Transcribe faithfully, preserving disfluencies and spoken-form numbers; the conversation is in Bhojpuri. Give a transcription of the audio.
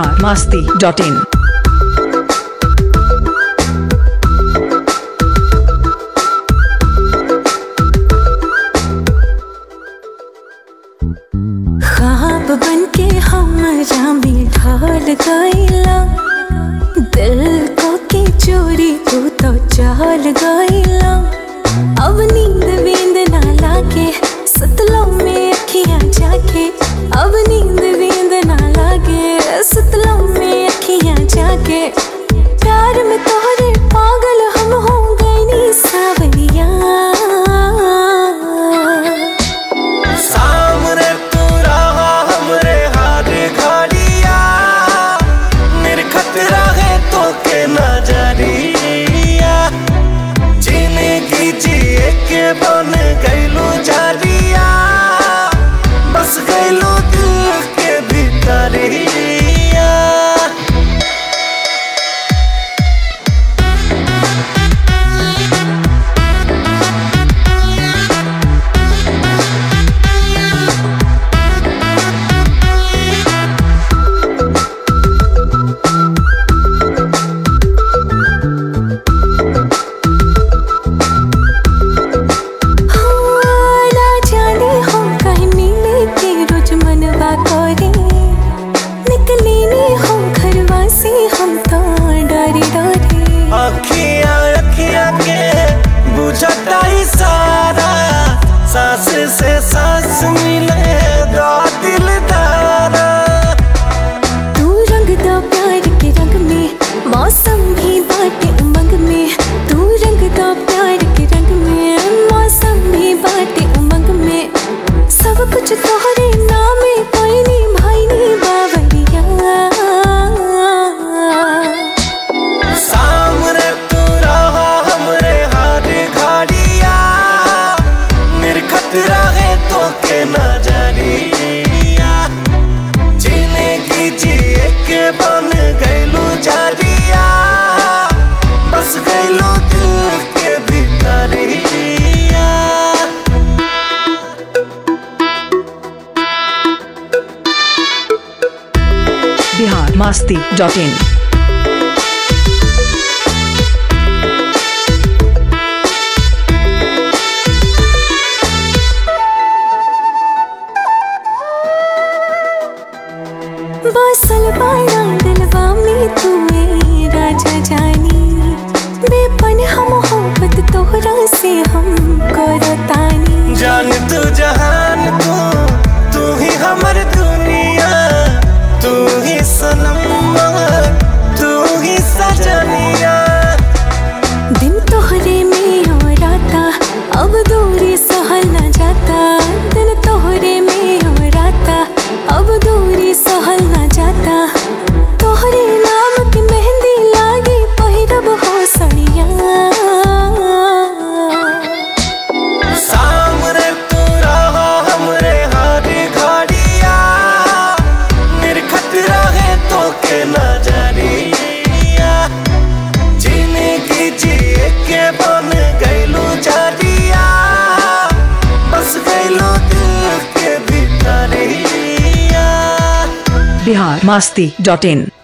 बिहार मस्ती डॉट इन। ख्वाब बनके हमरा में ढल गइला, दिल को के चोरी तू तो चल गइला। अब नींद वींद ना लागे सुतलों में अखियां जाके, अब नींद वींद ना लागे सुतलों में अखियां जाके। प्यार में तोहरे पागल हम हो गए नी सावरिया। सामने तू रहा हमरे हाथ घड़िया, मेरे खतरा है तो के नजरिया। जीने की जिए के बन गइलू जारिया, बस गइलू दिल के भीतरिया। अखियां अखियां के बुझता इशारा, सांस से सांस मिले दो दिलदारा। तू रंग दो प्यार के रंग में, मौसम भी बाटे उमंग में। तू रंग दो प्यार के रंग में, मौसम भी बाटे उमंग में। सब कुछ तोहरे नाम में कोई नी भाई नी बावरिया। सामने तू रहा हमरे हाथ घड़िया, मेरे खतरा है तो के नजरिया। जीने की जिए के बन गइलू जारिया, बस गइलू दिल के भीतरिया। Bihar Masti dot in. बसल बाड़ा दिलवा में तू ए राजा जानी, बेपन हम मोहब्बत तोहरा से हम करतानी। जान तू जहान तू, तू ही हमर दुनिया। तू ही सनम तू ही सजनिया। दिन तोहरे में और आता, अब दूरी सहल न जाता। दिन तोहरे में और आता, अब दूरी सहल न जाता। तोहरे नाम की मेहंदी लागी पहिरब हो सड़िया। सामने तू रहा हमरे हाथ घड़िया, मेरे खतरा है तो के नजरिया। जीने की जिए के बन गइलू जारिया, बस गइलू दिल के भीतरिया। बिहार मस्ती डॉट इन।